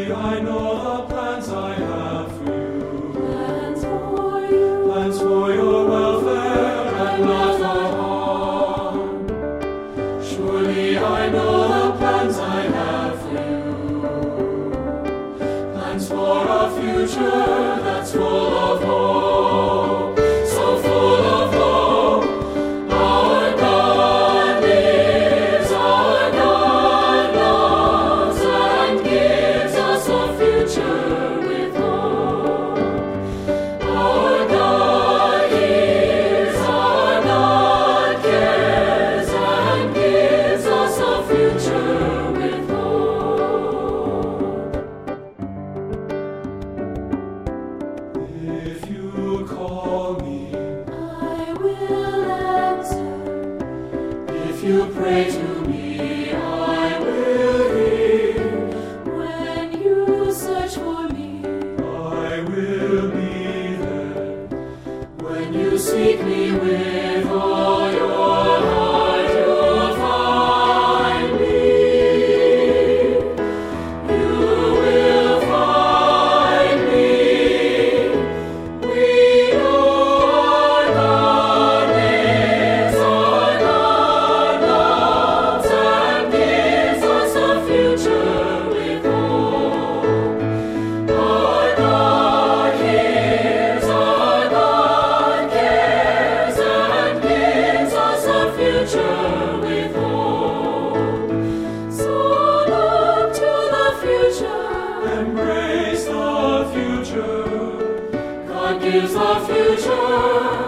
I know the plans I have for you. Plans for you. Plans for your welfare and not for harm. Surely I know the plans I have for you. Plans for a future that's full of hope. So full of hope. Our God lives, our God loves, and gives us a future with hope. Our God hears, our God cares, and gives us a future with hope. If you call me, I will answer. if you pray to me, I will hear. When you search for me, I will be there. When you seek me with all your heart, you'll find me. You will find me. We know our God lives, our God loves, and gives us a future with hope. Our God hears, our God cares, and gives us a future with hope. So look to the future, embrace the future. God gives the future.